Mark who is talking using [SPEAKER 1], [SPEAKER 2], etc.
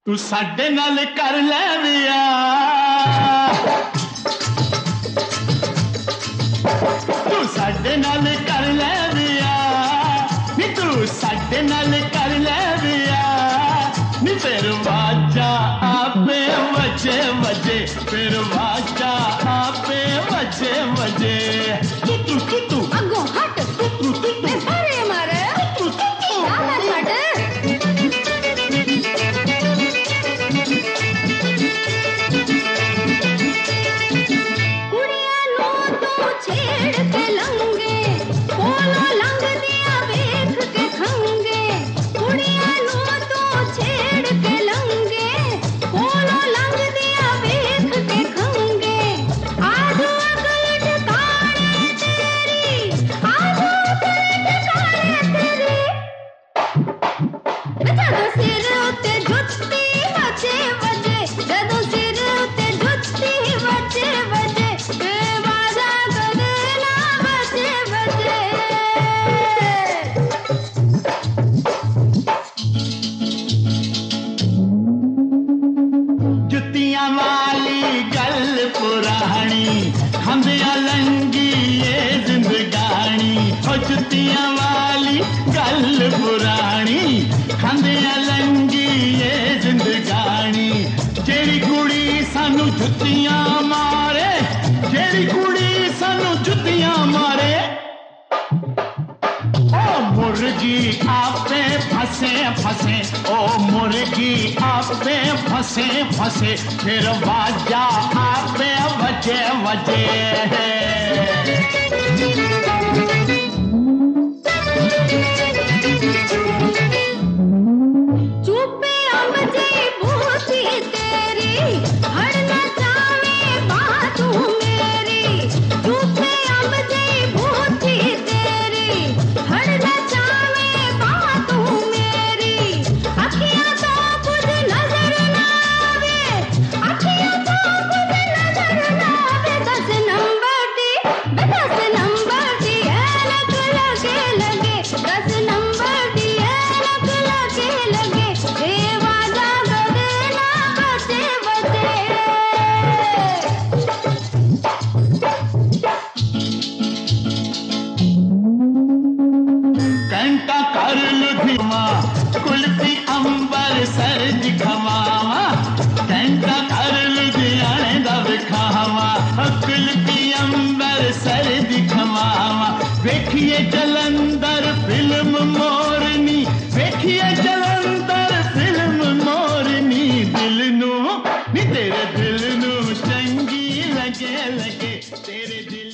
[SPEAKER 1] तू साडे नाल कर ले विआह, तू साडे नाल कर ले विआह, नी तू साडे नाल कर ले विआह, नी फिर वाजा आपे वजे वजे, फिर वाजा आपे वजे वजे। तू
[SPEAKER 2] अगो हट मैं भरे मारे जाना हट। कुड़ियां नो तो छेड़ के लंगे, बोलो लंग दिया वेख के खंगे। कुड़ियां नो तो छेड़ के लंगे, बोलो लंग दिया वेख के खंगे। आजू अकल ठिकाने तेरी, आजू अकल ठिकाने तेरी। जदों सिर उत्ते जुत्ती वजे वजे, जदों सिर उत्ते जुत्ती वजे वजे, बाजा गगना वजे वजे।
[SPEAKER 1] जुतियां वाली गल पुरानी, खंदिया लंगी ये जिंदगानी। ओ जुतियां वाली गल पुरानी, खंदिया लंगी ये जिंदगानी। जेड़ी कुड़ी सानू जुतियां मारे, जेड़ी कुड़ी सानू जुतियां मारे, ओ मुर्गी आपे फंसे फंसे, ओ मुर्गी आपे फंसे फंसे, फिर बाजा आपे वजे वजे।
[SPEAKER 2] चुपे अम्ब जी बूटी तेरी, हड़ना चावे बातू मेरी। चुपे अम्ब जी बूटी तेरी, हड़ना चावे बातू मेरी। अखियां तो कुछ नजर ना आवे, अखियां तो कुछ नजर ना आवे। 10 नंबर दी ऐनक लगे लगे, 10 नंबर दी ऐनक लगे लगे। हे वाजा गगना वजे वजे।
[SPEAKER 1] कंटा कर लुधिमा, कुल्फी अंबर सरज खवावा। कंटा कर लुधियाने दा विखावा, कुल्फी अंबर सरज खवावा। वेखिए जलंधर फिल्म मोरनी, वेखिए जलंधर फिल्म मोरनी। दिल नू नी तेरे दिल नू चंगी लगे लगे, तेरे दिल